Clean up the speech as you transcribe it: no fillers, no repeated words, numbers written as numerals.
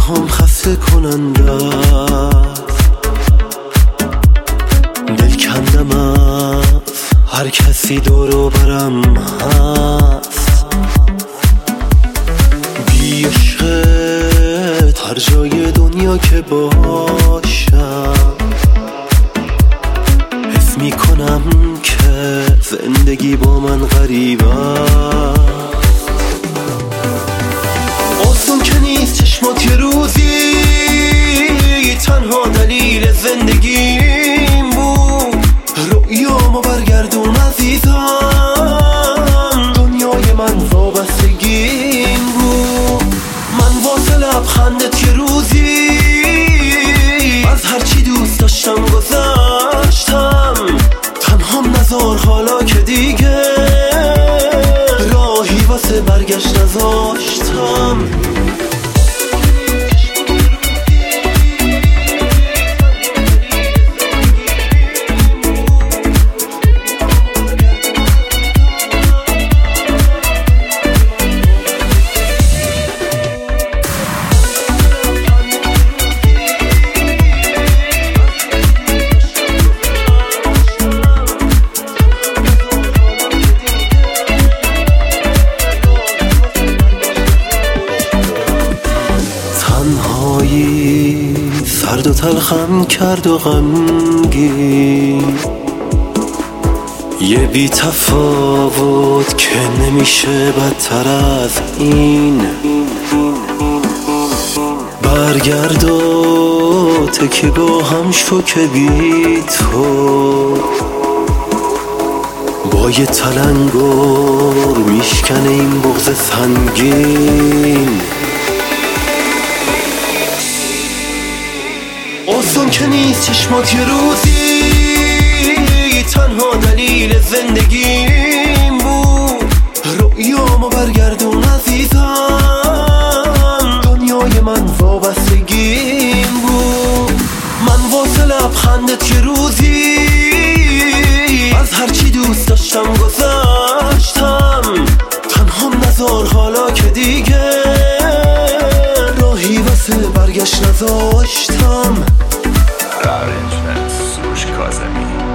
تنهام خسته کننده دل کندم از هر کسی دور و برم هست. بی عشقت هر جای دنیا که باشم حس میکنم که زندگی با من غریب است. آسون که نیست چشمات یه روزی تنها دلیل زندگیم بود. رؤیامو برگردون عزیزم، دنیای من وابستگیم بود. من واسه لبخندت یه روزی از هرچی دوست داشتم گذشتم. تنهام نذار حالا که دیگه راهی واسه برگشت نذاشتم. تنهایی سرد و تلخم کرد و غمگین، یه بی تفاوت که نمیشه بدتر از این. برگرد و تکی با هم شو که بی تو با یه تلنگر میشکنه این بغض سنگین. آسون که نیست چشمات یه روزی تنها دلیل زندگیم بود. رؤیامو برگردون عزیزم، دنیای من وابستگیم بود. من واسه لبخندت یه روزی از هرچی دوست داشتم گذشتم. تنهام نذار حالا که دیگه راهی واسه برگشت نذاشتم. Arrangements, Sush Kazemi.